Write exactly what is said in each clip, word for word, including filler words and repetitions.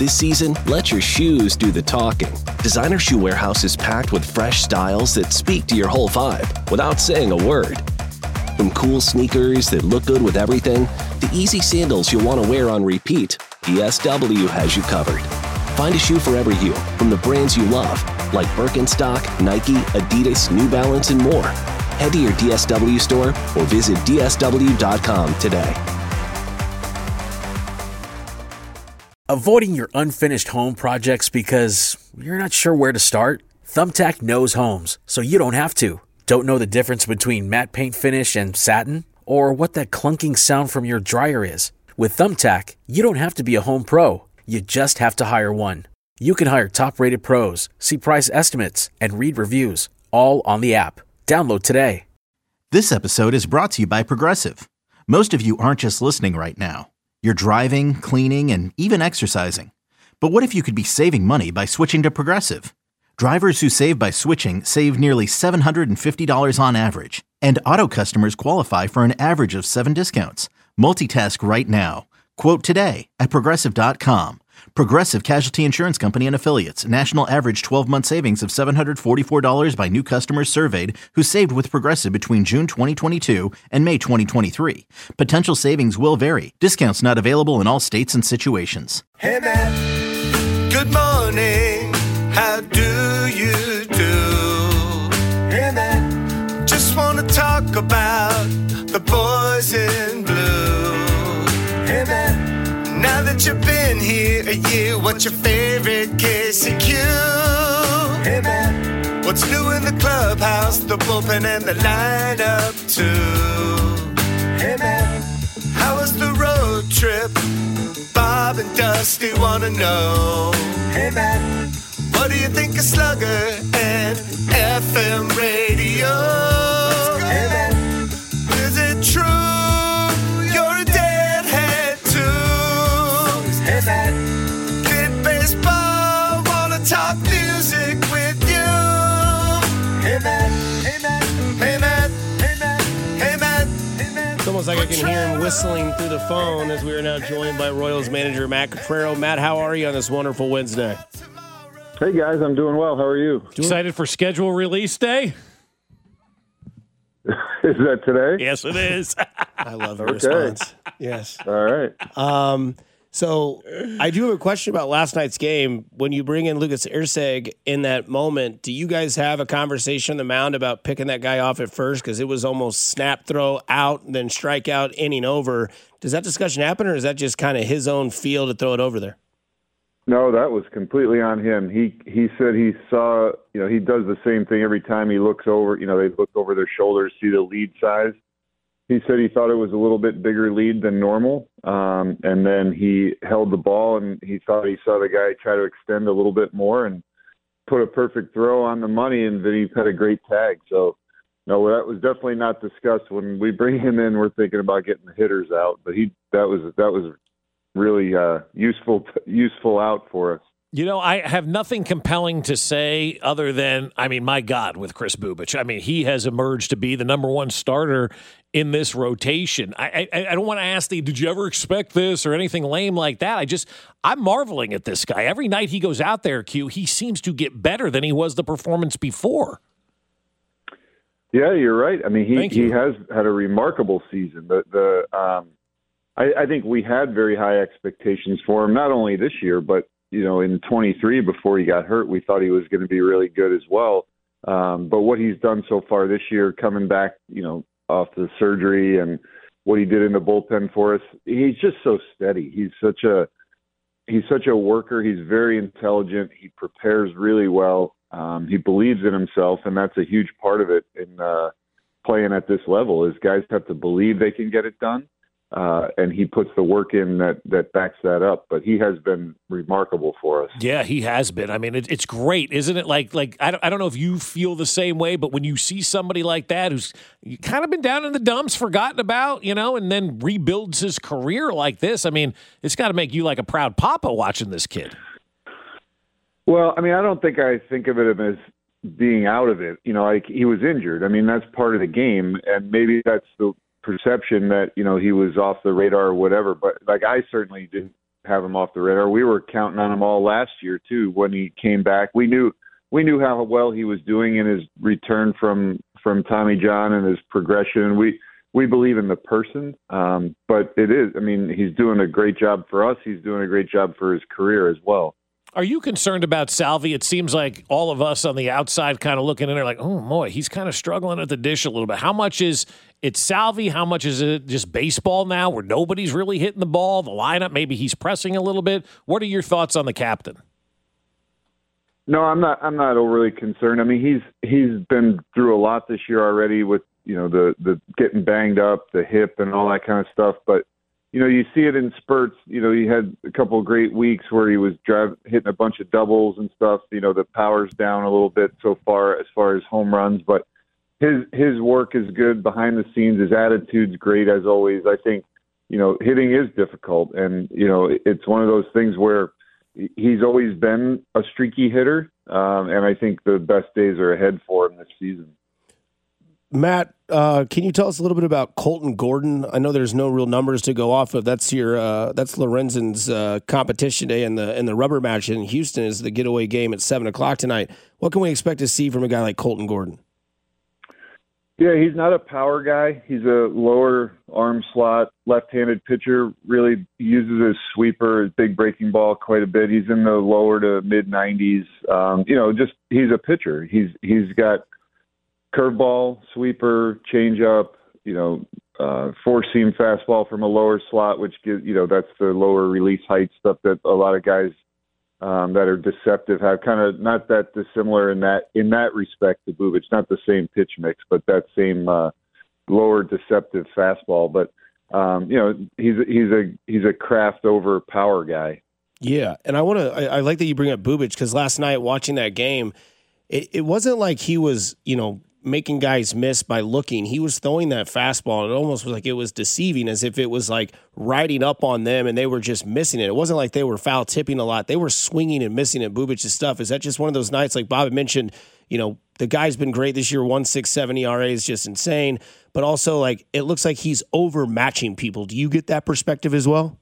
This season, let your shoes do the talking. Designer Shoe Warehouse is packed with fresh styles that speak to your whole vibe without saying a word. From cool sneakers that look good with everything, to easy sandals you'll want to wear on repeat, D S W has you covered. Find a shoe for every you from the brands you love, like Birkenstock, Nike, Adidas, New Balance, and more. Head to your D S W store or visit D S W dot com today. Avoiding your unfinished home projects because you're not sure where to start? Thumbtack knows homes, so you don't have to. Don't know the difference between matte paint finish and satin? Or what that clunking sound from your dryer is? With Thumbtack, you don't have to be a home pro. You just have to hire one. You can hire top-rated pros, see price estimates, and read reviews, all on the app. Download today. This episode is brought to you by Progressive. Most of you aren't just listening right now. You're driving, cleaning, and even exercising. But what if you could be saving money by switching to Progressive? Drivers who save by switching save nearly seven hundred fifty dollars on average. And auto customers qualify for an average of seven discounts. Multitask right now. Quote today at Progressive dot com. Progressive Casualty Insurance Company and Affiliates. National average twelve-month savings of seven hundred forty-four dollars by new customers surveyed who saved with Progressive between June twenty twenty-two and May twenty twenty-three. Potential savings will vary. Discounts not available in all states and situations. Hey man, good morning. How do you do? Hey man, just want to talk about the boys in blue. Hey man. Now that you've been here a year, what's your favorite K C Q? Hey man, what's new in the clubhouse, the bullpen and the lineup too? Hey man, how was the road trip? Bob and Dusty wanna know. Hey man, what do you think of Slugger and F M radio? Hey man, is it true? Kid baseball, wanna talk music with you. Hey man, hey man, hey man, hey man, hey man, hey man. It's almost like I can hear him whistling through the phone as we are now joined by Royals manager Matt Caprero. Matt, how are you on this wonderful Wednesday? Hey guys, I'm doing well. How are you? Excited for schedule release day? Is that today? Yes, it is. I love the Okay. response. Yes. All right. Um, so I do have a question about last night's game. When you bring in Lucas Erceg in that moment, do you guys have a conversation on the mound about picking that guy off at first? Because it was almost snap, throw, out, and then strike out, inning over. Does that discussion happen, or is that just kind of his own feel to throw it over there? No, that was completely on him. He he said he saw, you know, he does the same thing every time he looks over, you know, they look over their shoulders, see the lead size. He said he thought it was a little bit bigger lead than normal, um, and then he held the ball, and he thought he saw the guy try to extend a little bit more and put a perfect throw on the money, and then he had a great tag. So, no, that was definitely not discussed. When we bring him in, we're thinking about getting the hitters out, but he that was that was really uh, useful useful out for us. You know, I have nothing compelling to say other than, I mean, my God, with Kris Bubic. I mean, he has emerged to be the number one starter in this rotation. I I, I don't want to ask the, did you ever expect this or anything lame like that? I just, I'm marveling at this guy. Every night he goes out there, Q, he seems to get better than he was the performance before. Yeah, you're right. I mean, he, he has had a remarkable season. The the um, I, I think we had very high expectations for him, not only this year, but you know, in twenty-three, before he got hurt, we thought he was going to be really good as well. Um, but what he's done so far this year, coming back, you know, off the surgery and what he did in the bullpen for us, he's just so steady. He's such a he's such a worker. He's very intelligent. He prepares really well. Um, he believes in himself, and that's a huge part of it in uh, playing at this level. Is guys have to believe they can get it done. Uh, and he puts the work in that, that backs that up. But he has been remarkable for us. Yeah, he has been. I mean, it, it's great, isn't it? Like, like I don't, I don't know if you feel the same way, but when you see somebody like that who's kind of been down in the dumps, forgotten about, you know, and then rebuilds his career like this, I mean, it's got to make you like a proud papa watching this kid. Well, I mean, I don't think I think of it as being out of it. You know, like he was injured. I mean, that's part of the game, and maybe that's the perception that, you know, he was off the radar or whatever, but like I certainly didn't have him off the radar. We were counting on him all last year too. When he came back, we knew we knew how well he was doing in his return from from Tommy John and his progression. We we believe in the person, um, but it is. I mean, he's doing a great job for us. He's doing a great job for his career as well. Are you concerned about Salvi? It seems like all of us on the outside kind of looking in there like, oh, boy, he's kind of struggling at the dish a little bit. How much is it Salvi? How much is it just baseball now where nobody's really hitting the ball? The lineup, maybe he's pressing a little bit. What are your thoughts on the captain? No, I'm not. I'm not overly concerned. I mean, he's he's been through a lot this year already with, you know, the, the getting banged up, the hip and all that kind of stuff. But you know, you see it in spurts. You know, he had a couple of great weeks where he was drive, hitting a bunch of doubles and stuff. You know, the power's down a little bit so far as far as home runs, but his his work is good behind the scenes. His attitude's great as always. I think, you know, hitting is difficult, and you know, it's one of those things where he's always been a streaky hitter, um, and I think the best days are ahead for him this season. Matt, uh, can you tell us a little bit about Colton Gordon? I know there's no real numbers to go off of. That's your uh, that's Lorenzen's uh, competition day, and the and the rubber match in Houston is the getaway game at seven o'clock tonight. What can we expect to see from a guy like Colton Gordon? Yeah, he's not a power guy. He's a lower arm slot, left-handed pitcher. Really uses his sweeper, his big breaking ball quite a bit. He's in the lower to mid nineties. Um, you know, just he's a pitcher. He's he's got curveball, sweeper, changeup, you know, uh, four-seam fastball from a lower slot, which gives, you know, that's the lower release height stuff that a lot of guys um, that are deceptive have. Kind of not that dissimilar in that in that respect to Bubic. Not the same pitch mix, but that same uh, lower deceptive fastball. But um, you know, he's he's a he's a craft over power guy. Yeah, and I want to. I, I like that you bring up Bubic because last night watching that game, it, it wasn't like he was, you know, making guys miss by looking. He was throwing that fastball. It almost was like it was deceiving, as if it was like riding up on them and they were just missing it. It wasn't like they were foul tipping a lot. They were swinging and missing at Bubic's stuff. Is that just one of those nights, like Bob had mentioned, you know, the guy's been great this year. one point six seven E R A is just insane. But also, like, it looks like he's overmatching people. Do you get that perspective as well?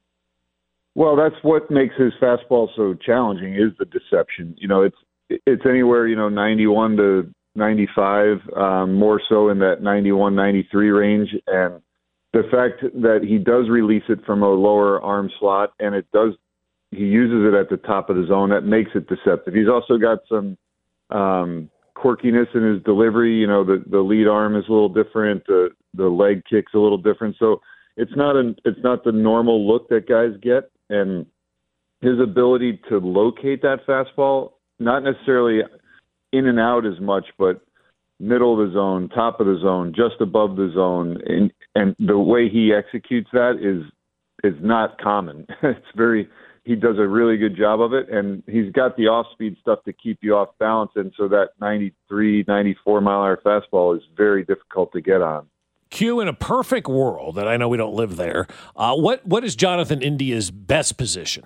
Well, that's what makes his fastball so challenging is the deception. You know, it's it's anywhere, you know, ninety-one to ninety-five, um, more so in that ninety-one, ninety-three range. And the fact that he does release it from a lower arm slot and it does, he uses it at the top of the zone, that makes it deceptive. He's also got some um, quirkiness in his delivery. You know, the, the lead arm is a little different. The, the leg kick's a little different. So it's not an, it's not the normal look that guys get. And his ability to locate that fastball, not necessarily in and out as much, but middle of the zone, top of the zone, just above the zone, and and the way he executes that is is not common. It's very he does a really good job of it, and he's got the off-speed stuff to keep you off balance, and so that ninety-three, ninety-four mile an hour fastball is very difficult to get on. Q, in a perfect world, and I know we don't live there, uh, what what is Jonathan India's best position?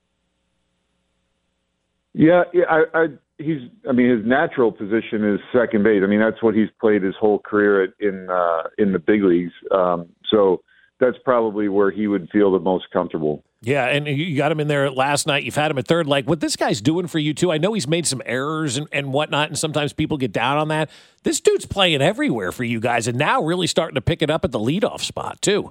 Yeah, yeah I. I He's, I mean, his natural position is second base. I mean, that's what he's played his whole career at, in uh, in the big leagues. Um, so that's probably where he would feel the most comfortable. Yeah, and you got him in there last night. You've had him at third. Like, what this guy's doing for you, too, I know he's made some errors and, and whatnot, and sometimes people get down on that. This dude's playing everywhere for you guys, and now really starting to pick it up at the leadoff spot, too.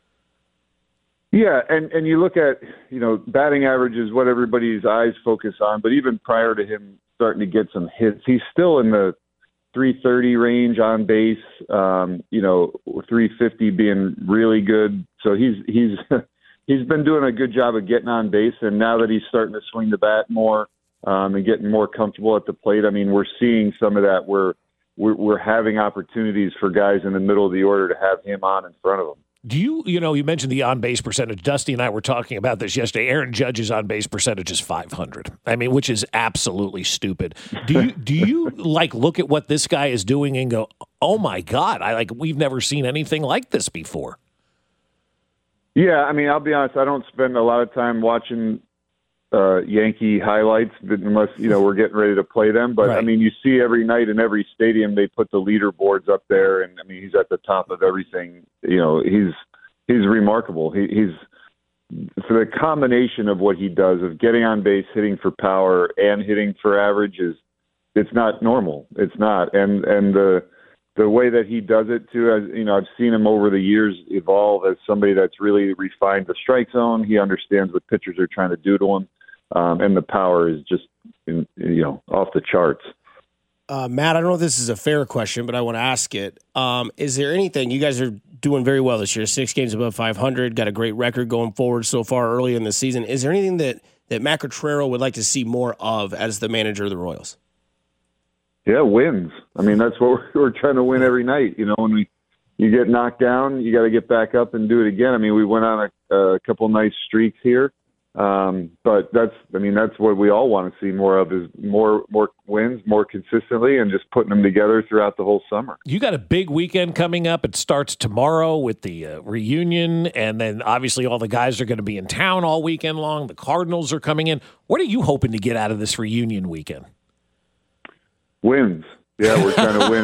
Yeah, and, and you look at, you know, batting average is what everybody's eyes focus on, but even prior to him starting to get some hits, he's still in the three thirty range on base, um, you know, three fifty being really good. So he's he's he's been doing a good job of getting on base, and now that he's starting to swing the bat more um, and getting more comfortable at the plate, I mean, we're seeing some of that where we're, we're having opportunities for guys in the middle of the order to have him on in front of them. Do you, you know, you mentioned the on-base percentage. Dusty and I were talking about this yesterday. Aaron Judge's on-base percentage is five hundred. I mean, which is absolutely stupid. Do you, do you like, look at what this guy is doing and go, oh, my God, I like, we've never seen anything like this before? Yeah, I mean, I'll be honest, I don't spend a lot of time watching uh, Yankee highlights unless, you know, we're getting ready to play them. But, right. I mean, you see every night in every stadium they put the leaderboards up there, and, I mean, he's at the top of everything. You know, he's he's remarkable. He, he's so the combination of what he does of getting on base, hitting for power, and hitting for average is it's not normal. It's not, and and the the way that he does it too, as you know, I've seen him over the years evolve as somebody that's really refined the strike zone. He understands what pitchers are trying to do to him, um, and the power is just you know off the charts. Uh, Matt, I don't know if this is a fair question, but I want to ask it. Um, is there anything, you guys are doing very well this year, six games above five hundred, got a great record going forward so far early in the season. Is there anything that, that Matt Quatraro would like to see more of as the manager of the Royals? Yeah, wins. I mean, that's what we're, we're trying to win every night. You know, when we you get knocked down, you got to get back up and do it again. I mean, we went on a, a couple nice streaks here. Um, but that's, I mean, that's what we all want to see more of is more, more wins, more consistently, and just putting them together throughout the whole summer. You got a big weekend coming up. It starts tomorrow with the uh, reunion, and then obviously all the guys are going to be in town all weekend long. The Cardinals are coming in. What are you hoping to get out of this reunion weekend? Wins. Yeah, we're trying to win.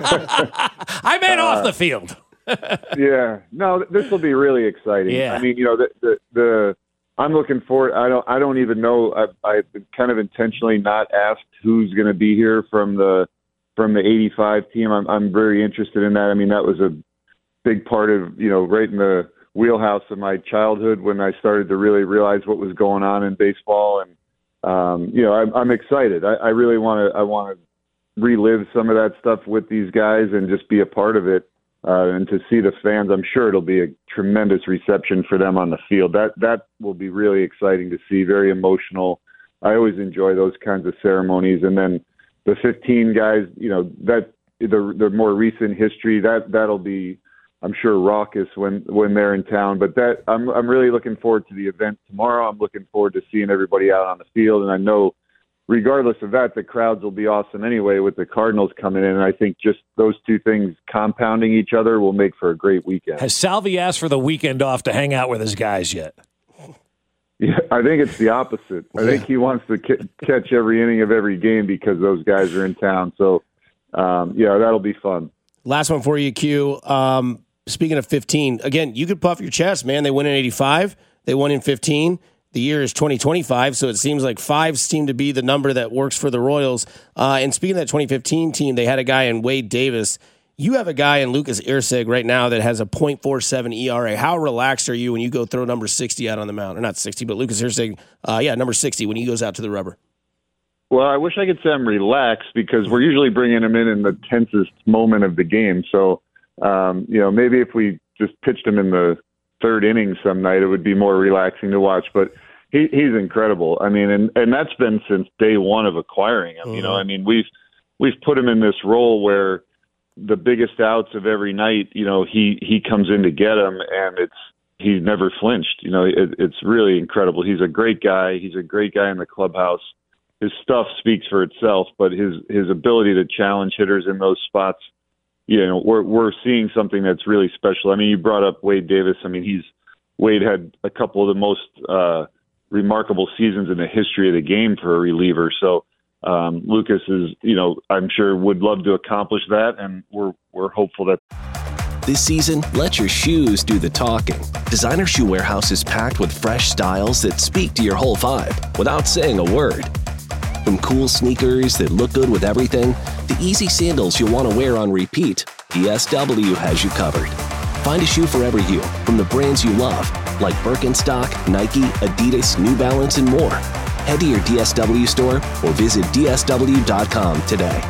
I meant uh, off the field. yeah. No, this will be really exciting. Yeah. I mean, you know, the, the, the I'm looking forward. I don't. I don't even know. I've, I've kind of intentionally not asked who's going to be here from the from the eighty-five team. I'm I'm very interested in that. I mean, that was a big part of you know right in the wheelhouse of my childhood when I started to really realize what was going on in baseball. And um, you know, I'm, I'm excited. I, I really want to. I want to relive some of that stuff with these guys and just be a part of it. Uh, and to see the fans, I'm sure it'll be a tremendous reception for them on the field. That that will be really exciting to see, very emotional. I always enjoy those kinds of ceremonies. And then the fifteen guys, you know, that the the more recent history, that that'll be, I'm sure, raucous when, when they're in town. But that I'm I'm really looking forward to the event tomorrow. I'm looking forward to seeing everybody out on the field, and I know, regardless of that, the crowds will be awesome anyway with the Cardinals coming in. And I think just those two things compounding each other will make for a great weekend. Has Salvi asked for the weekend off to hang out with his guys yet? Yeah, I think it's the opposite. I think he wants to c- catch every inning of every game because those guys are in town. So, um, yeah, that'll be fun. Last one for you, Q. Um, speaking of fifteen, again, you could puff your chest, man. They won in eighty-five. They won in fifteen. The year is twenty twenty-five, so it seems like fives seem to be the number that works for the Royals. Uh, and speaking of that twenty fifteen team, they had a guy in Wade Davis. You have a guy in Lucas Erceg right now that has a point four seven E R A. How relaxed are you when you go throw number sixty out on the mound? Or not sixty, but Lucas Erceg, uh, yeah, number sixty when he goes out to the rubber. Well, I wish I could say I'm relaxed because we're usually bringing him in in the tensest moment of the game. So, um, you know, maybe if we just pitched him in the third inning some night, it would be more relaxing to watch. But he, he's incredible. I mean, and, and that's been since day one of acquiring him. Mm-hmm. You know, I mean, we've we've put him in this role where the biggest outs of every night, you know, he he comes in to get them, and it's he's never flinched. You know, it, it's really incredible. He's a great guy. He's a great guy in the clubhouse. His stuff speaks for itself, but his his ability to challenge hitters in those spots, you know, we're we're seeing something that's really special. I mean, you brought up Wade Davis. I mean, he's Wade had a couple of the most uh, remarkable seasons in the history of the game for a reliever. So um, Lucas is, you know, I'm sure would love to accomplish that, and we're we're hopeful that. This season, let your shoes do the talking. Designer Shoe Warehouse is packed with fresh styles that speak to your whole vibe without saying a word. From cool sneakers that look good with everything, to easy sandals you'll want to wear on repeat, D S W has you covered. Find a shoe for every hue from the brands you love, like Birkenstock, Nike, Adidas, New Balance, and more. Head to your D S W store or visit D S W dot com today.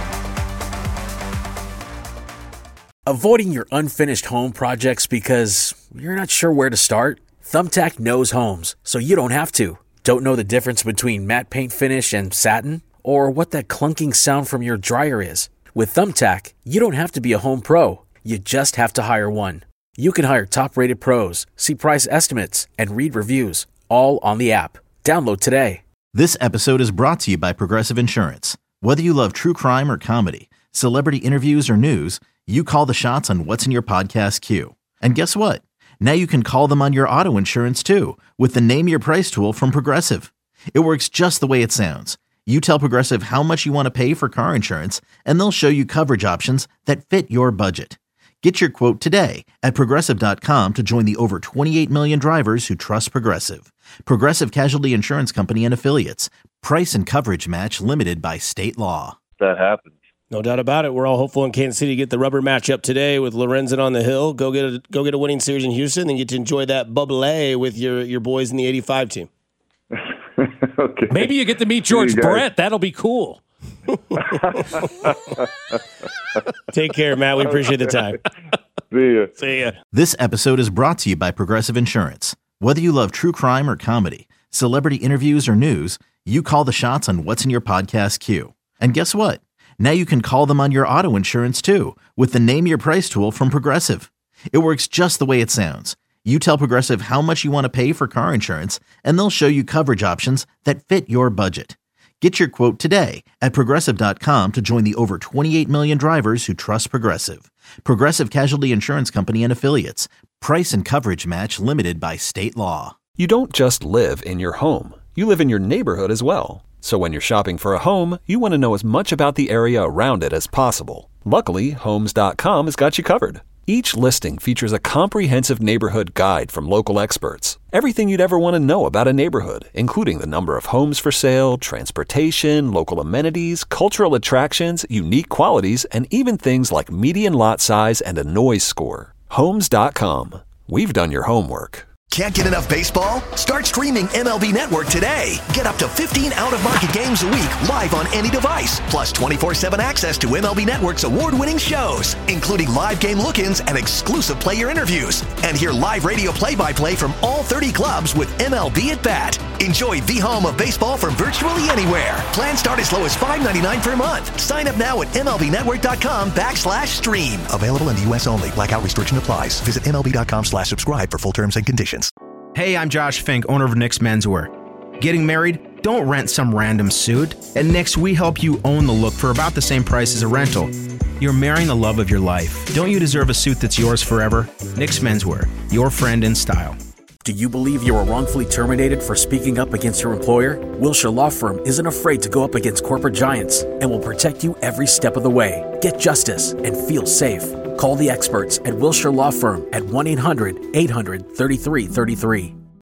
Avoiding your unfinished home projects because you're not sure where to start? Thumbtack knows homes, so you don't have to. Don't know the difference between matte paint finish and satin? Or what that clunking sound from your dryer is? With Thumbtack, you don't have to be a home pro. You just have to hire one. You can hire top-rated pros, see price estimates, and read reviews, all on the app. Download today. This episode is brought to you by Progressive Insurance. Whether you love true crime or comedy, celebrity interviews or news, you call the shots on what's in your podcast queue. And guess what? Now you can call them on your auto insurance too with the Name Your Price tool from Progressive. It works just the way it sounds. You tell Progressive how much you want to pay for car insurance, and they'll show you coverage options that fit your budget. Get your quote today at Progressive dot com to join the over twenty-eight million drivers who trust Progressive. Progressive Casualty Insurance Company and Affiliates. Price and coverage match limited by state law. That happens. No doubt about it. We're all hopeful in Kansas City to get the rubber matchup today with Lorenzen on the hill. Go get a, go get a winning series in Houston and get to enjoy that bubbly with your, your boys in the eighty-five team. Okay. Maybe you get to meet George Brett. That'll be cool. Take care, Matt. We appreciate the time. See ya. See ya. This episode is brought to you by Progressive Insurance. Whether you love true crime or comedy, celebrity interviews or news, you call the shots on what's in your podcast queue. And guess what? Now you can call them on your auto insurance too with the Name Your Price tool from Progressive. It works just the way it sounds. You tell Progressive how much you want to pay for car insurance, and they'll show you coverage options that fit your budget. Get your quote today at Progressive dot com to join the over twenty-eight million drivers who trust Progressive. Progressive Casualty Insurance Company and Affiliates. Price and coverage match limited by state law. You don't just live in your home. You live in your neighborhood as well. So when you're shopping for a home, you want to know as much about the area around it as possible. Luckily, Homes dot com has got you covered. Each listing features a comprehensive neighborhood guide from local experts. Everything you'd ever want to know about a neighborhood, including the number of homes for sale, transportation, local amenities, cultural attractions, unique qualities, and even things like median lot size and a noise score. Homes dot com. We've done your homework. Can't get enough baseball? Start streaming M L B Network today. Get up to fifteen out-of-market games a week live on any device, plus twenty-four seven access to M L B Network's award-winning shows, including live game look-ins and exclusive player interviews. And hear live radio play-by-play from all thirty clubs with M L B at Bat. Enjoy the home of baseball from virtually anywhere. Plans start as low as five ninety-nine per month. Sign up now at M L B network dot com backslash stream. Available in the U S only. Blackout restriction applies. Visit M L B dot com slash subscribe for full terms and conditions. Hey, I'm Josh Fink, owner of Nick's Menswear. Getting married? Don't rent some random suit. At Nick's, we help you own the look for about the same price as a rental. You're marrying the love of your life. Don't you deserve a suit that's yours forever? Nick's Menswear, your friend in style. Do you believe you were wrongfully terminated for speaking up against your employer? Wilshire Law Firm isn't afraid to go up against corporate giants and will protect you every step of the way. Get justice and feel safe. Call the experts at Wilshire Law Firm at one eight hundred eight hundred thirty-three thirty-three.